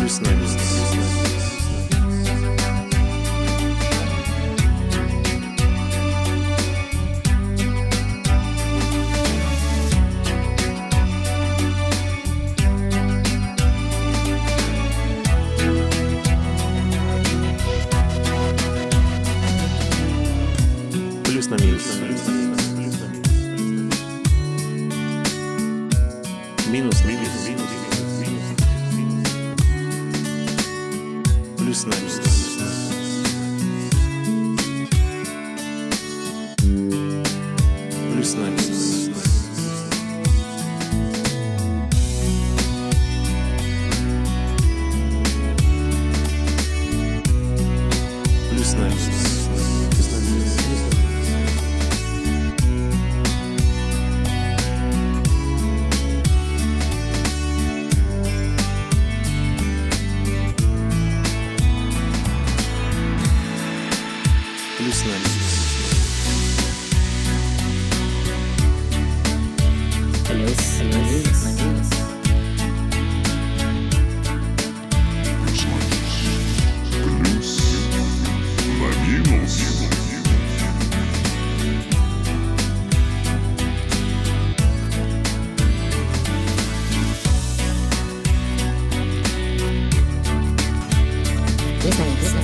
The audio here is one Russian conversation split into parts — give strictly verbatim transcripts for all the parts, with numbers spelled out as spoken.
Плюс на минус. Плюс на минус. Минус, минус, минус. Плюс на минус. Плюс на минус. Плюс на минус. Плюс на минус. Плюс на минус. Плюс на минус.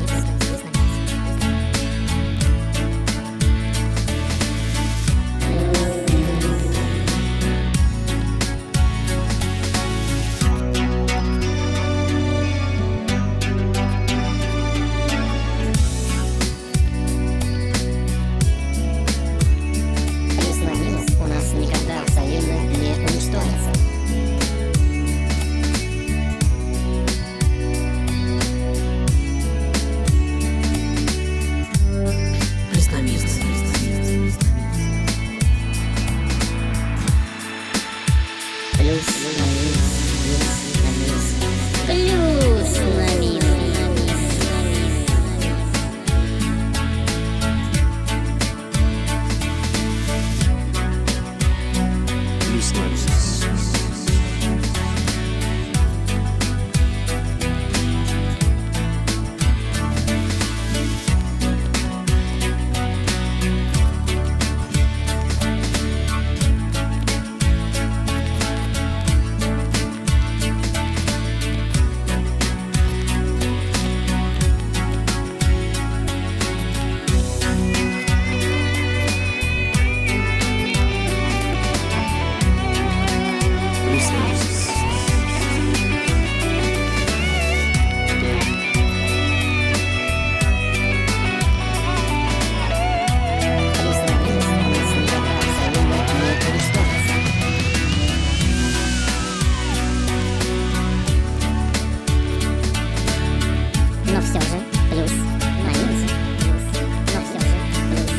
Но все же плюс на минус. Но все же плюс.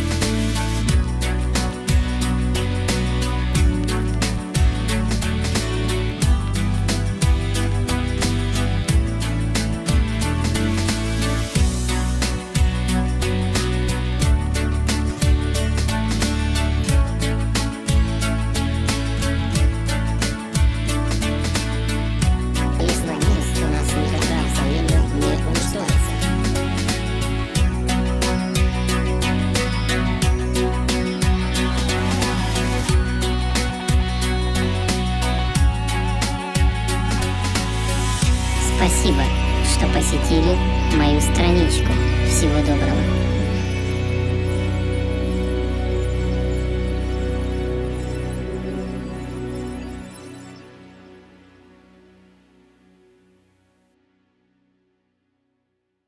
Плюс на минус у нас никогда взаимно не уничтожится. Спасибо, что посетили мою страничку.